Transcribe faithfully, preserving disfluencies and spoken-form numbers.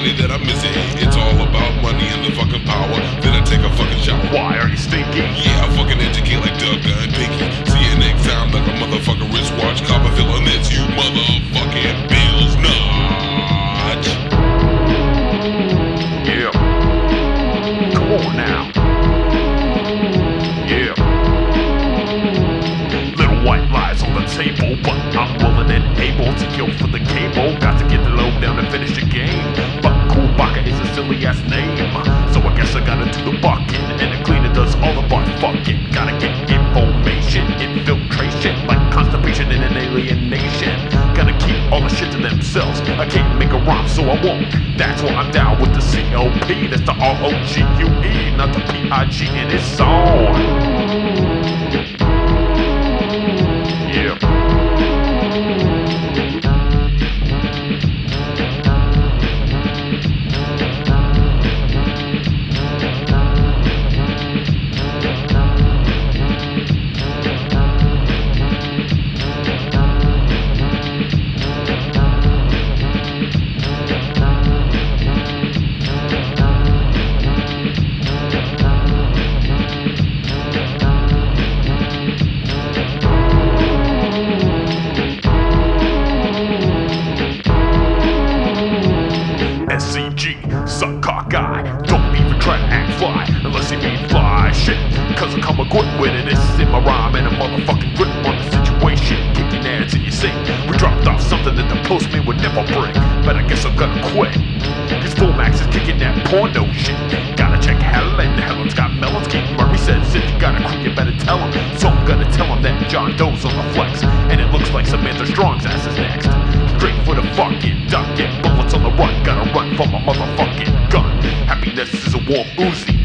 money that I'm missing. It's all about money and the fucking power. Then I take a fucking shower. Why are you stinky? Yeah, I fucking educate like Doug and Pinky. See you next time like a motherfucking wristwatch. Copper feeling this, you motherfucking Bill's notch. Yeah. Come on now. Yeah. Little white lies on the table, but I'm willing and able to kill for the cable. Got to get the low down and finish the game. But Cool Baka is a silly ass name, so I guess I gotta do the bucking, and the cleaner does all the butt fucking. Gotta get information, infiltration, like constipation in an alien nation. Gotta keep all the shit to themselves. I can't make a rhyme, so I won't. That's why I'm down with the C O P. That's the R O G U E, not the P I G in his song. Yeah. S C G, suck cockeye. Don't even try to act fly unless you mean fly shit. Cause I come equipped with it. This is in my rhyme and a motherfucking grip on the situation. Kicking ads in your sink. We dropped off something that the postman would never bring. But I guess I'm gonna quit. Cause Fullmax is kicking that porno shit. Gotta check Helen. Helen's got melons. Keith Murray says if you got a crew, you better tell him. So I'm gonna tell him that John Doe's on the flex. And it looks like Samantha Strong's ass is next. Straight for the fucking duck. Get bullets on the run. Gotta run from a motherfucking gun. Happiness is a warm Uzi.